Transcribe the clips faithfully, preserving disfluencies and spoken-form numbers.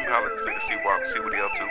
holler at this nigga C-Walk, see what he up to.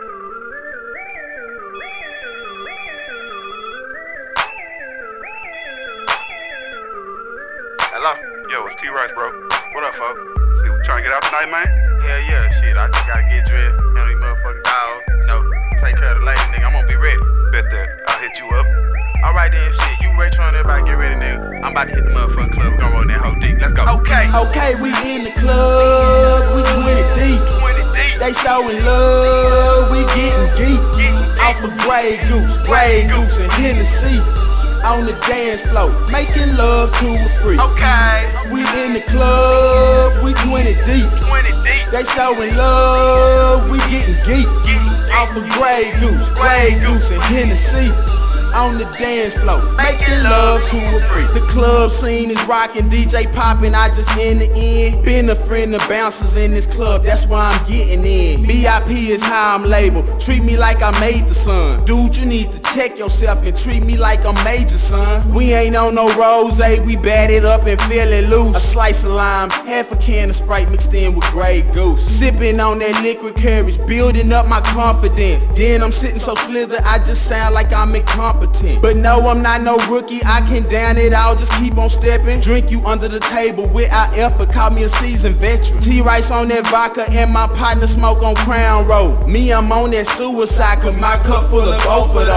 Hello? Yo, it's T-Rice, bro. What up, folks? See, we trying to get out tonight, man? Hell yeah, shit. I just gotta get dressed. Handle these motherfucking dogs. You know, take care of the lady, nigga. I'm gonna be ready. Bet that. I'll hit you up. Alright then, shit. You Ray Tron, everybody get ready, nigga. I'm about to hit the motherfucking club. We gonna roll that whole deep. Let's go. Okay. Okay, we in the club. We twenty deep. twenty deep. They showing love. We getting geek. Off of Grey Goose, Grey Goose and Hennessy. On the dance floor, making love to a freak. Okay. We in the club, we twenty deep. twenty deep. They showing love, we getting geek. Off of Grey Goose, Grey Goose and Hennessy. On the dance floor, making love to a freak. The club scene is rocking, D J popping, I just in the end. Been a friend of bouncers in this club, that's why I'm getting in. V I P is how I'm labeled, treat me like I made the sun. Dude, you need to check yourself and treat me like I'm major, son. We ain't on no rose, we batted up and feeling loose. A slice of lime, half a can of Sprite mixed in with Grey Goose. Sipping on that liquid courage, building up my confidence. Then I'm sitting so slither, I just sound like I'm incompetent. But no, I'm not no rookie, I can down it all, just keep on stepping. Drink you under the table without effort, call me a seasoned veteran. T-Rice on that vodka and my partner smoke on Crown Road. Me, I'm on that suicide, cause my cup full of both of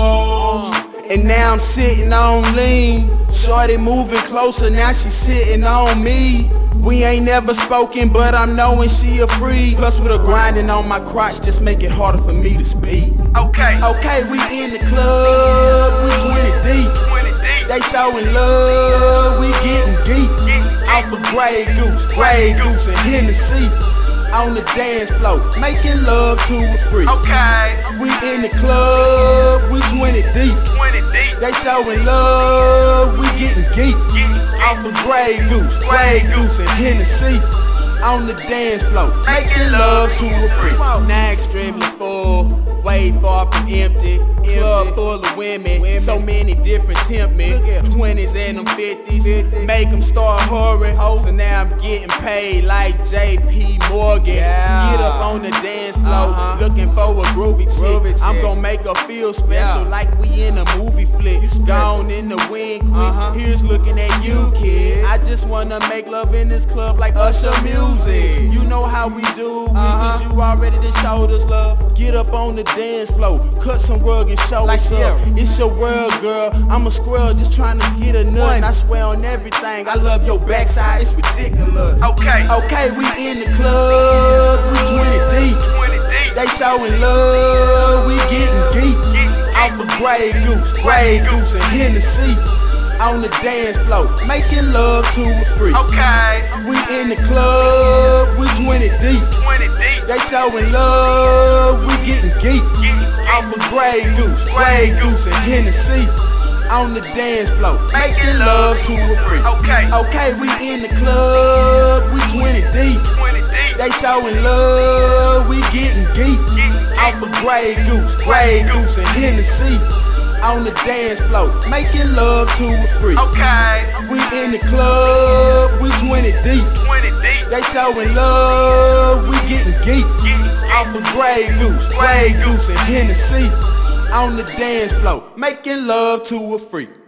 those. And now I'm sitting on lean. Shorty moving closer, now she sitting on me. We ain't never spoken, but I'm knowing she a freak. Plus with her grinding on my crotch, just make it harder for me to speak. Okay. Okay, we in the club, we twenty deep. twenty deep. They showing love, we getting geek. Off of Grey Goose, Grey Goose and Hennessy. On the dance floor, making love to a freak. Okay. We in the club, we twenty deep. twenty deep. They showing love, we getting geek. Off of Grey Goose, Grey Goose and Hennessy. On the dance floor, making love to a freak. Now extremely full, way far from empty. Club full of women, so many different tempt me. Twenties and them fifties, make them start hurrying. So now I'm getting paid like J P Morgan. Get up on the dance floor, looking for a groovy chick. I'm gonna make her feel special like we in a movie flick. Gone in the wind quick, here's looking at you, kid. I just wanna make love in this club like Usher music. You know how we do, because you already done showed us love. Get up on the dance floor, cut some rug and show us up. It's your world, girl. I'm a squirrel just trying to get a nut. And I swear on everything, I love your backside, it's ridiculous. Okay. Okay, we in the club, we twenty deep. twenty deep. They showing love, we getting geek. Off of Grey Goose, Grey Goose and Hennessy. On the dance floor, making love to a freak. Okay. We in the club, we twenty deep. twenty deep. They showing love, we getting geek. Off of Grey Goose, Grey Goose and Hennessy. On the dance floor, making love to a freak. Okay. Okay, we in the club, we twenty deep. twenty deep. They showing love, we getting geek. Off of Grey Goose, Grey Goose and Hennessy. On the dance floor, making love to a freak. Okay. We in the club, we twenty deep. twenty deep. They showing love, we getting geek. Off of Grey Goose, Grey Goose and Hennessy. On the dance floor, making love to a freak.